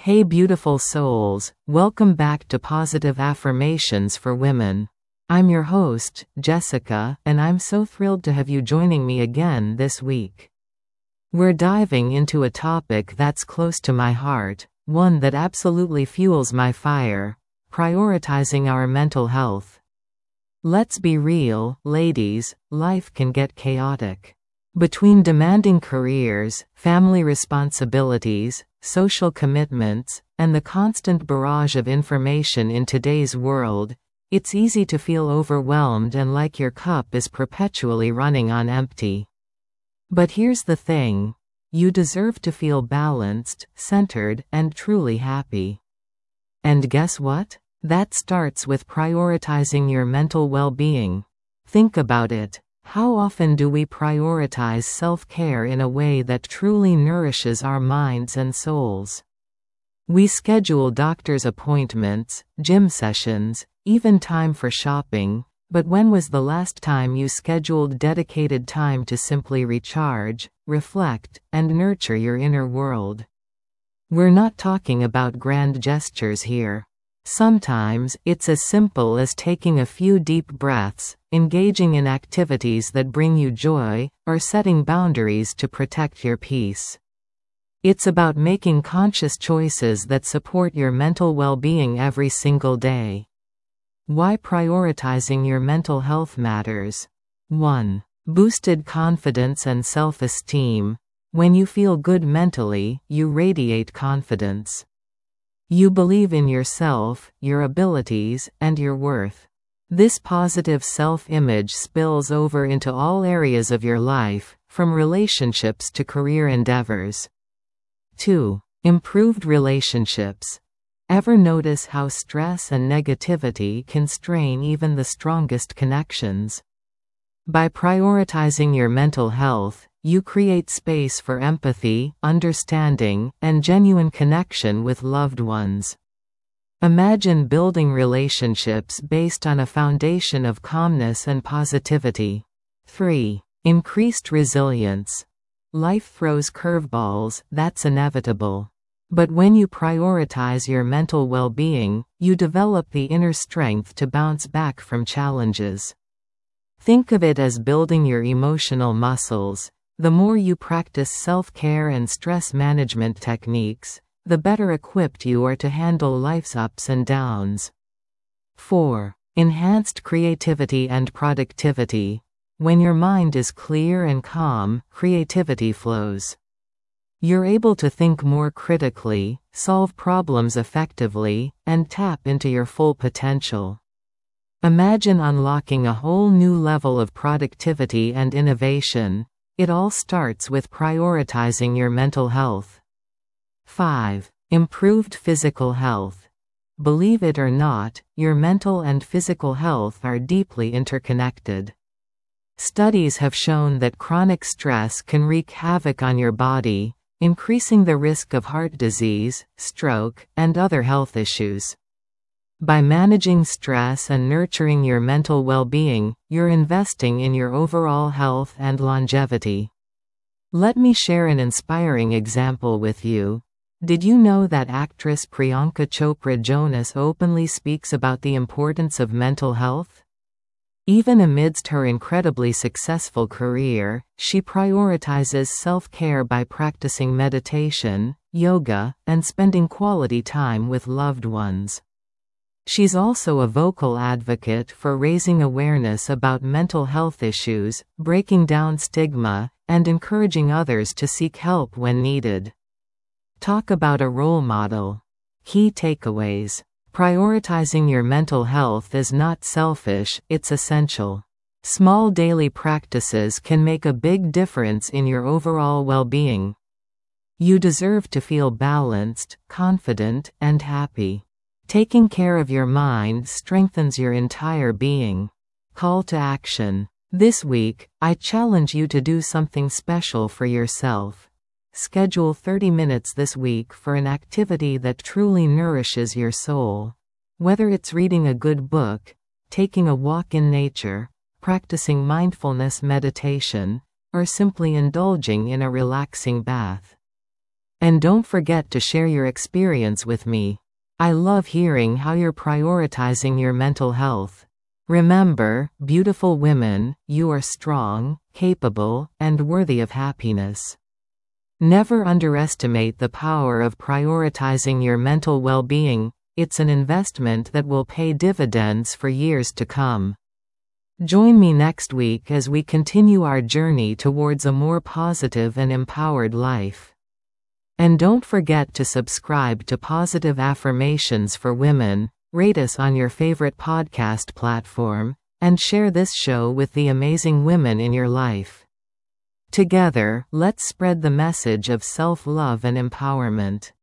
Hey beautiful souls, welcome back to Positive Affirmations for Women. I'm your host, Jessica, and I'm so thrilled to have you joining me again this week. We're diving into a topic that's close to my heart, one that absolutely fuels my fire: prioritizing our mental health. Let's be real, ladies, life can get chaotic. Between demanding careers, family responsibilities, social commitments, and the constant barrage of information in today's world, it's easy to feel overwhelmed and like your cup is perpetually running on empty. But here's the thing: you deserve to feel balanced, centered, and truly happy. And guess what? That starts with prioritizing your mental well-being. Think about it. How often do we prioritize self-care in a way that truly nourishes our minds and souls? We schedule doctor's appointments, gym sessions, even time for shopping, but when was the last time you scheduled dedicated time to simply recharge, reflect, and nurture your inner world? We're not talking about grand gestures here. Sometimes, it's as simple as taking a few deep breaths, engaging in activities that bring you joy, or setting boundaries to protect your peace. It's about making conscious choices that support your mental well-being every single day. Why prioritizing your mental health matters. 1. Boosted confidence and self-esteem. When you feel good mentally, you radiate confidence. You believe in yourself, your abilities, and your worth. This positive self-image spills over into all areas of your life, from relationships to career endeavors. 2. Improved relationships. Ever notice how stress and negativity can strain even the strongest connections? By prioritizing your mental health, you create space for empathy, understanding, and genuine connection with loved ones. Imagine building relationships based on a foundation of calmness and positivity. 3. Increased resilience. Life throws curveballs, that's inevitable. But when you prioritize your mental well-being, you develop the inner strength to bounce back from challenges. Think of it as building your emotional muscles. The more you practice self-care and stress management techniques, the better equipped you are to handle life's ups and downs. 4. Enhanced creativity and productivity. When your mind is clear and calm, creativity flows. You're able to think more critically, solve problems effectively, and tap into your full potential. Imagine unlocking a whole new level of productivity and innovation. It all starts with prioritizing your mental health. 5. Improved physical health. Believe it or not, your mental and physical health are deeply interconnected. Studies have shown that chronic stress can wreak havoc on your body, increasing the risk of heart disease, stroke, and other health issues. By managing stress and nurturing your mental well-being, you're investing in your overall health and longevity. Let me share an inspiring example with you. Did you know that actress Priyanka Chopra Jonas openly speaks about the importance of mental health? Even amidst her incredibly successful career, she prioritizes self-care by practicing meditation, yoga, and spending quality time with loved ones. She's also a vocal advocate for raising awareness about mental health issues, breaking down stigma, and encouraging others to seek help when needed. Talk about a role model. Key takeaways. Prioritizing your mental health is not selfish, it's essential. Small daily practices can make a big difference in your overall well-being. You deserve to feel balanced, confident, and happy. Taking care of your mind strengthens your entire being. Call to action. This week, I challenge you to do something special for yourself. Schedule 30 minutes this week for an activity that truly nourishes your soul. Whether it's reading a good book, taking a walk in nature, practicing mindfulness meditation, or simply indulging in a relaxing bath. And don't forget to share your experience with me. I love hearing how you're prioritizing your mental health. Remember, beautiful women, you are strong, capable, and worthy of happiness. Never underestimate the power of prioritizing your mental well-being. It's an investment that will pay dividends for years to come. Join me next week as we continue our journey towards a more positive and empowered life. And don't forget to subscribe to Positive Affirmations for Women, rate us on your favorite podcast platform, and share this show with the amazing women in your life. Together, let's spread the message of self-love and empowerment.